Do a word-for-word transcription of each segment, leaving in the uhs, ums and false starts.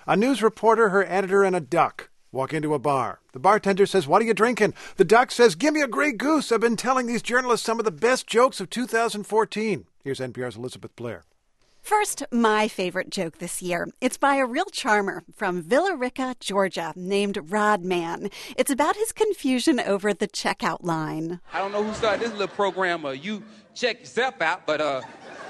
A news reporter, her editor, and a duck walk into a bar. The bartender says, "What are you drinking?" The duck says, "Give me a Grey Goose. I've been telling these journalists some of the best jokes of two thousand fourteen. Here's N P R's Elizabeth Blair. First, my favorite joke this year. It's by a real charmer from Villa Rica, Georgia, named Rod Man. It's about his confusion over the checkout line. I don't know who started this little program, uh, you check yourself out, but uh,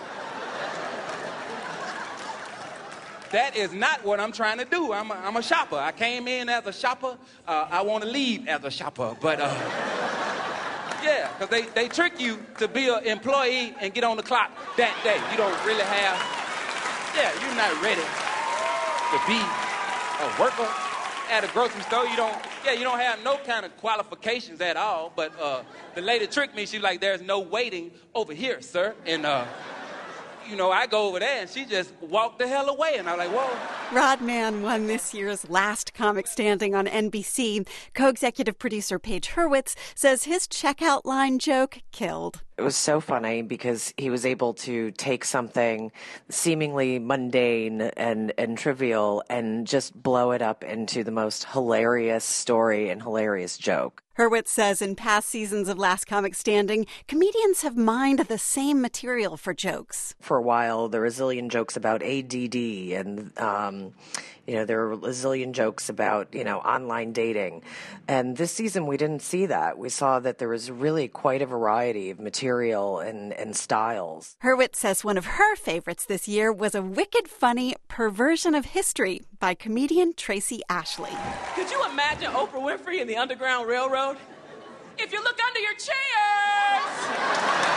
that is not what I'm trying to do. I'm a, I'm a shopper. I came in as a shopper. Uh, I want to leave as a shopper, but uh, yeah, because they, they trick you to be an employee and get on the clock that day. You don't really have, yeah, you're not ready to be a worker at a grocery store. You don't, yeah, you don't have no kind of qualifications at all. But uh, the lady tricked me. She's like, "There's no waiting over here, sir." And, uh, you know, I go over there and she just walked the hell away. And I'm like, whoa. Rod Man won this year's Last Comic Standing on N B C. Co-executive producer Paige Hurwitz says his checkout line joke killed. It was so funny because he was able to take something seemingly mundane and, and trivial and just blow it up into the most hilarious story and hilarious joke. Hurwitz says in past seasons of Last Comic Standing, comedians have mined the same material for jokes. For a while, there were a zillion jokes about A D D and, um, you know, there were a zillion jokes about, you know, online dating. And this season, we didn't see that. We saw that there was really quite a variety of material and, and styles. Hurwitz says one of her favorites this year was a wicked funny Perversion of History by comedian Tracy Ashley. Could you imagine Oprah Winfrey in the Underground Railroad? If you look under your chairs!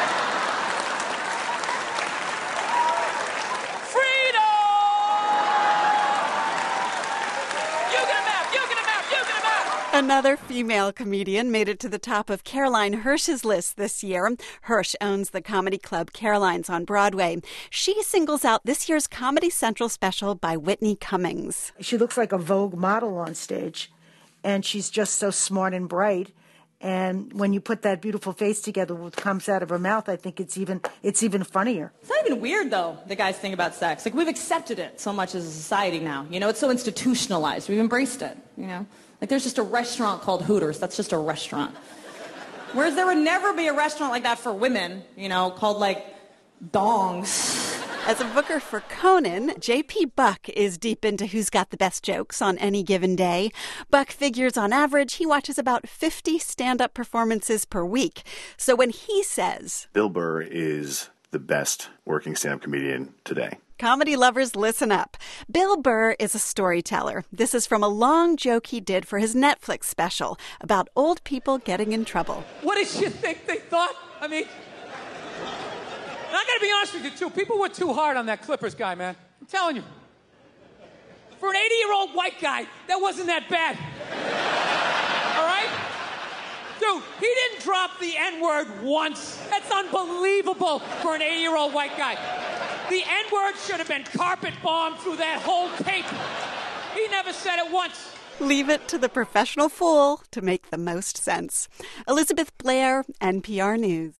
Another female comedian made it to the top of Caroline Hirsch's list this year. Hirsch owns the comedy club Caroline's on Broadway. She singles out this year's Comedy Central special by Whitney Cummings. She looks like a Vogue model on stage, and she's just so smart and bright. And when you put that beautiful face together with what comes out of her mouth, I think it's even it's even funnier. It's not even weird, though, the guys think about sex. Like, we've accepted it so much as a society now. You know, it's so institutionalized. We've embraced it, you know. Like, there's just a restaurant called Hooters. That's just a restaurant. Whereas there would never be a restaurant like that for women, you know, called, like, Dongs. As a booker for Conan, J P Buck is deep into who's got the best jokes on any given day. Buck figures on average he watches about fifty stand-up performances per week. So when he says, Bill Burr is the best working stand-up comedian today, comedy lovers, listen up. Bill Burr is a storyteller. This is from a long joke he did for his Netflix special about old people getting in trouble. What did you think they thought? I mean, and I gotta be honest with you, too. People were too hard on that Clippers guy, man. I'm telling you. For an eighty-year-old white guy, that wasn't that bad. All right? Dude, he didn't drop the N-word once. That's unbelievable for an eighty-year-old white guy. The N-word should have been carpet bombed through that whole tape. He never said it once. Leave it to the professional fool to make the most sense. Elizabeth Blair, N P R News.